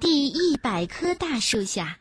第100棵大树下。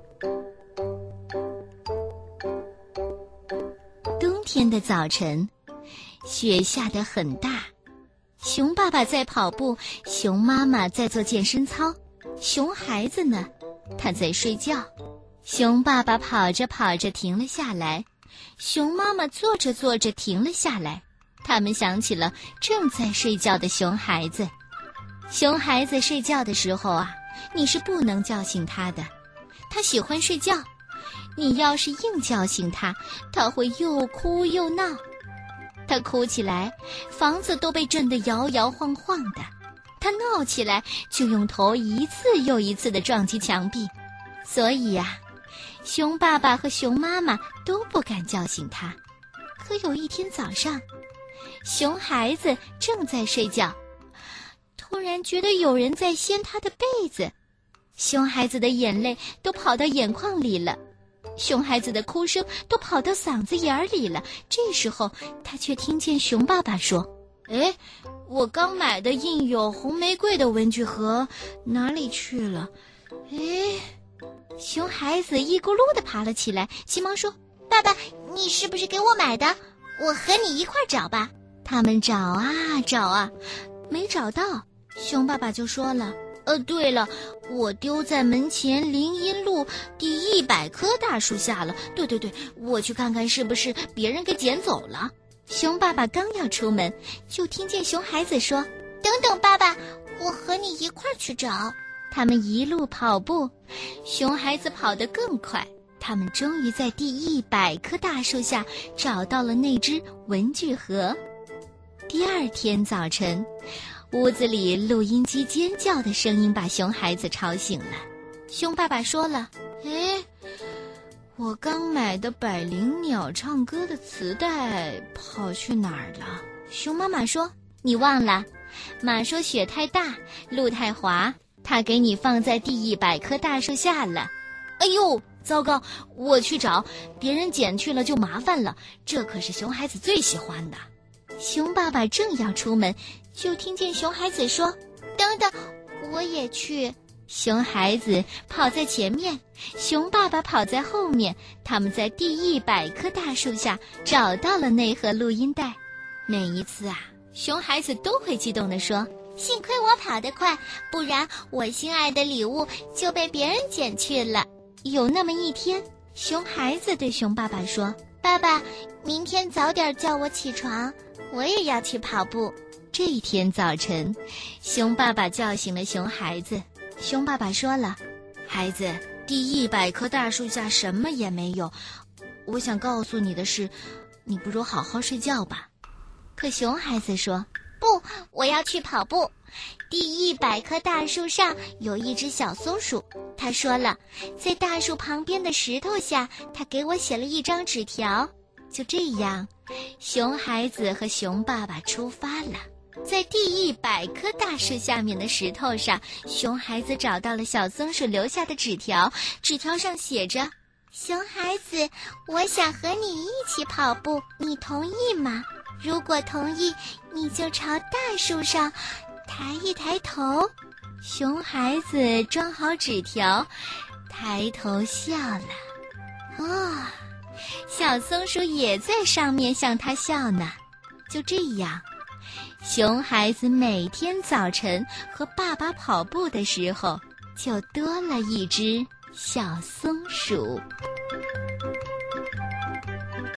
冬天的早晨，雪下得很大，熊爸爸在跑步，熊妈妈在做健身操，熊孩子呢，他在睡觉。熊爸爸跑着跑着停了下来，熊妈妈坐着坐着停了下来，他们想起了正在睡觉的熊孩子。熊孩子睡觉的时候啊，你是不能叫醒他的，他喜欢睡觉。你要是硬叫醒他，他会又哭又闹。他哭起来，房子都被震得摇摇晃晃的；他闹起来，就用头一次又一次地撞击墙壁。所以呀，熊爸爸和熊妈妈都不敢叫醒他。可有一天早上，熊孩子正在睡觉，突然觉得有人在掀他的被子，熊孩子的眼泪都跑到眼眶里了，熊孩子的哭声都跑到嗓子眼里了。这时候他却听见熊爸爸说：哎，我刚买的印有红玫瑰的文具盒哪里去了？哎，熊孩子一咕噜地爬了起来，急忙说： 爸爸，你是不是给我买的？我和你一块找吧。 他们找啊找啊，没找到。熊爸爸就说了：对了，我丢在门前林荫路第100棵大树下了。对，我去看看是不是别人给捡走了。熊爸爸刚要出门，就听见熊孩子说： 等等爸爸，我和你一块去找。 他们一路跑步，熊孩子跑得更快。他们终于在第100棵大树下找到了那只文具盒。第二天早晨，屋子里录音机尖叫的声音把熊孩子吵醒了。熊爸爸说了：哎，我刚买的百灵鸟唱歌的磁带跑去哪儿了？熊妈妈说：你忘了，马说雪太大，路太滑，他给你放在第100棵大树下了。哎呦，糟糕，我去找，别人捡去了就麻烦了，这可是熊孩子最喜欢的。熊爸爸正要出门，就听见熊孩子说： 等等，我也去。 熊孩子跑在前面，熊爸爸跑在后面，他们在第100棵大树下找到了那盒录音带。每一次啊，熊孩子都会激动地说： 幸亏我跑得快，不然我心爱的礼物就被别人捡去了。 有那么一天，熊孩子对熊爸爸说： 爸爸，明天早点叫我起床，我也要去跑步。 这一天早晨，熊爸爸叫醒了熊孩子。熊爸爸说了：孩子，第100棵大树下什么也没有，我想告诉你的是，你不如好好睡觉吧。可熊孩子说： 不，我要去跑步。第100棵大树上有一只小松鼠，他说了，在大树旁边的石头下，他给我写了一张纸条。就这样，熊孩子和熊爸爸出发了。在第100棵大树下面的石头上，熊孩子找到了小松鼠留下的纸条，纸条上写着：熊孩子，我想和你一起跑步，你同意吗？如果同意，你就朝大树上抬一抬头。熊孩子装好纸条，抬头笑了。小松鼠也在上面向他笑呢。就这样，熊孩子每天早晨和爸爸跑步的时候，就多了一只小松鼠。